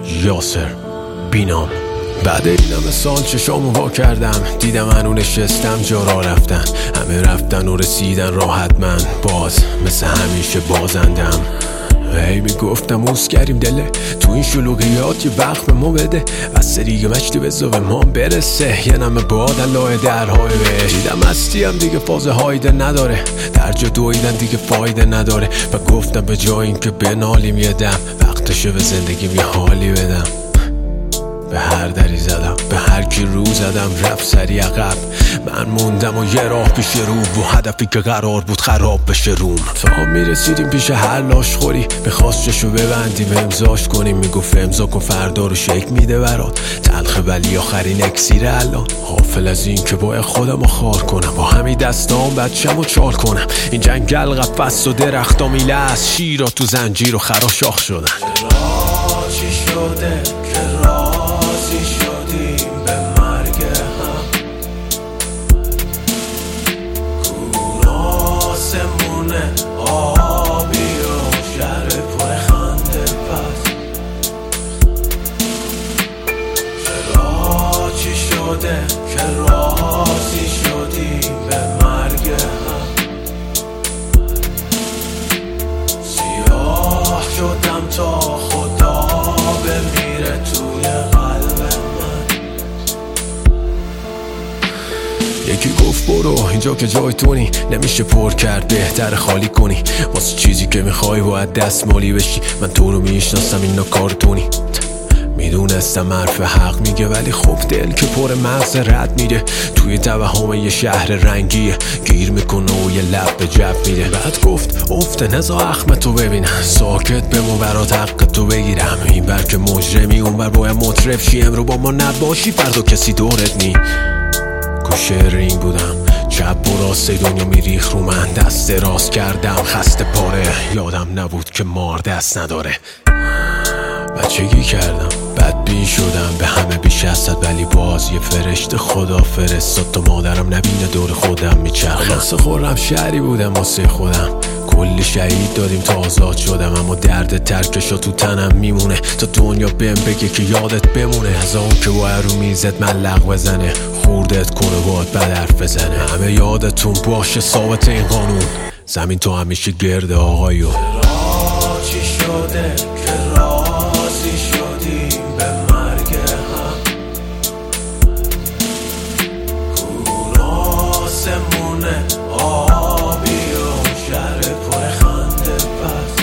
یاسر بینام. بعد این همه سال چشامو وا کردم، دیدم هنو نشستم جا را رفتن، همه رفتن و رسیدن راحت، من باز مثل همیشه بازندم. هی میگفتم اوس کریم دله تو این شلوغیات، یه وقت به ما بده بس دیگه مشتی بزا به ما برسه، یه نمه باد لای درهای بهش. دیدم هستیم دیگه فاز هایده نداره، در جا دویدن دیگه فایده نداره، و گفتم به جای این که بنالیم یه دم، وقتشه به زندگیم یه حالی بدم. به هر دری زدم، به هر کی رو زدم، رفت سری عقب، من موندم و یه راه پیش رو، و هدفی که قرار بود خراب بشه روم. تا میرسیدیم پیش هر لاشخوری، میخواست چشو ببندیم امضاش کنیم، میگفت امضا کن فردا رو شک میده برات، تلخ ولی آخرین اکسیر الان. غافل از این که باید خودم رو خار کنم، با همین دستام بچم و چال کنم. این جنگل قفص و درختا میله از شیرا تو زنجیر و خراشاخ شدن. چرا چی شده که راضی شدیم به مرگ هم، کوراسمونه آبی و شهر پر خنده پس. چرا چی شده که راضی شدیم به مرگ هم، سیاه شدم تا خدا بمیره توی قلب من. یکی گفت برو اینجا که جای تونی، نمیشه پر کرد بهتر خالی کنی، واسه چیزی که میخوای باید دستمالی بشی. من تو رو میشناسم اینا کارتونی، میدونستم حرف حق میگه، ولی خب دل که پر مغز رد میره، توی توهم یه شهر رنگیه، گیر میکنه و یه لب به جب میره. بعد گفت افته نزا اخمتو ببینم، ساکت بمون برات حقتو بگیرم، این بر که مجرمی اون بر باید مطرف شی، امرو با ما نباشی فردا کسی دورت نی. کوشر این بودم، چپ و راست دنیا میریخ رو من، دست راست کردم خسته پاره، یادم نبود که مار دست نداره. بچگی کردم بدبین شدم، به همه بیش از صد، ولی باز یه فرشته خدا فرستاد تا مادرم نبینه دور خودم میچرخم. واسه خورم شهری بودم واسه خودم، کلی شهید دادیم تا آزاد شدم، اما درد ترکشا تو تنم میمونه تا دنیا بهم بگه که یادت بمونه. از اون که باید رو میزت ملق بزنه، خوردت کنه باید بد حرف بزنه، همه یادتون باشه ثابت این قانون، زمین تو همیشه گرده آقایو. چی شده که راضی شدیم به مرگ هم، کوراسمونه آبی و شهر پر خنده پس.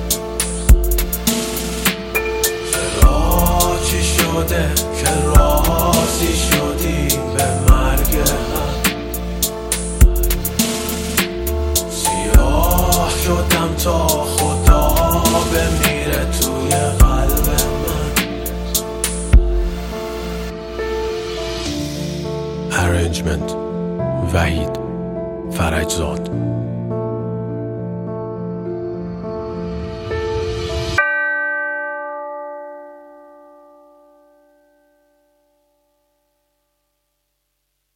چرا چی شده که راضی شدیم به مرگ هم، سیاه شدم تا خدا بمیره توی قلب من. Arrangement وحید فرجزاد.